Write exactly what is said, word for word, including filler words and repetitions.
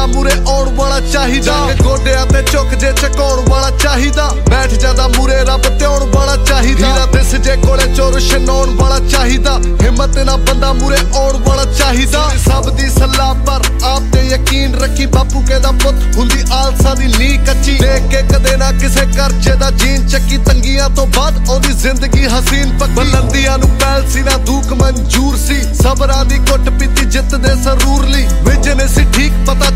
ਮੂਰੇ ਆਉਣ ਵਾਲਾ ਚਾਹੀਦਾ ਗੋਡਿਆਂ ਤੇ ਝੁਕ ਜੇ ਝਕਾਉਣ ਵਾਲਾ ਚਾਹੀਦਾ ਬੈਠ ਜਾਂਦਾ ਮੂਰੇ ਰੱਬ ਧਿਆਉਣ ਵਾਲਾ ਚਾਹੀਦਾ ਹੀਰਾ ਦਿਸ ਜੇ ਕੋਲੇ ਚੋਰ ਛਨਾਉਣ ਵਾਲਾ ਚਾਹੀਦਾ ਹਿੰਮਤ ਨਾਲ ਬੰਦਾ ਮੂਰੇ ਆਉਣ ਵਾਲਾ ਚਾਹੀਦਾ ਸਭ ਦੀ ਸਲਾਹ ਪਰ ਆਪ ਤੇ ਯਕੀਨ ਰੱਖੀ ਬਾਪੂ ਕਹਿੰਦਾ ਪੁੱਤ ਹੁੰਦੀ ਆਲਸਾ ਦੀ ਨੀ ਕੱਚੀ ਦੇਖ ਕੇ ਕਦੇ ਨਾ ਕਿਸੇ ਕਰਜ਼ੇ ਦਾ ਜੀਨ ਚੱਕੀ ਤੰਗੀਆਂ ਤੋਂ ਬਾਅਦ ਆਉਂਦੀ ਜ਼ਿੰਦਗੀ ਹਸੀਨ ਪੱਕੀ ਬੁਲੰਦੀਆਂ ਨੂੰ ਪੈਲ ਸੀ ਨਾ ਦੁੱਖ ਮਨਜ਼ੂਰ ਸੀ ਸਬਰਾਂ ਦੀ ਘੁੱਟ ਪੀਤੀ ਜਿੱਤ ਦੇ ਸਰੂਰ ਲਈ ਵਿਜਨ ਸੀ ਠੀਕ ਪਤਾ